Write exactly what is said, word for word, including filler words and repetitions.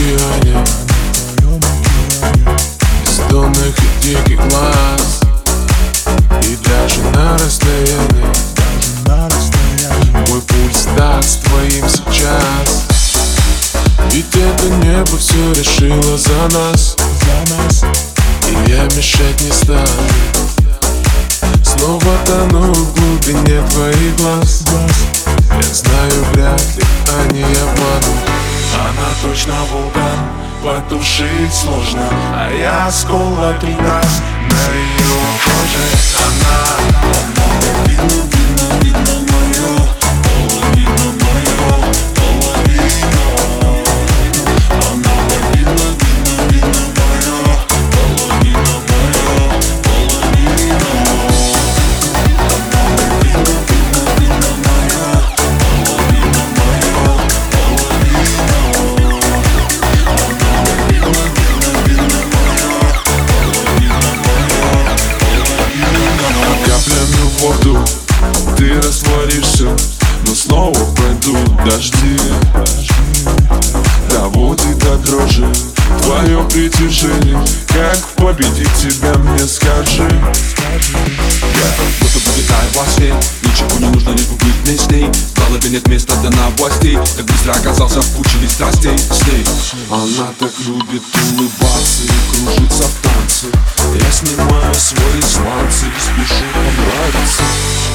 океане, бездонных и диких глаз. И даже на расстоянии мой пульс так с твоим сейчас. Ведь это небо все решило за нас, и я мешать не стану. Снова тону в глубине твоих глаз. Я знаю, вряд ли они обманут. Она точно вулкан, потушить сложно, а я сколот раз на ее коже. Она половину, видно, видно мою, половину мою, половину. Она половину, видно, видно мою, половину мою, половину. Она половину, видно, видно мою, половину мою, каплями в воду ты растворишься, но снова пройдут дожди. Доводит до дрожи твое притяжение. Как победить тебя, мне скажи. Я будто бы летаю во сне, ничего не нужно, лишь бы быть вместе с ней. В голове нет места для новостей, так быстро оказался в пучине страстей с ней. Она так любит улыбаться и кружиться в танце. Я снимаю свои сланцы и спешу понравиться.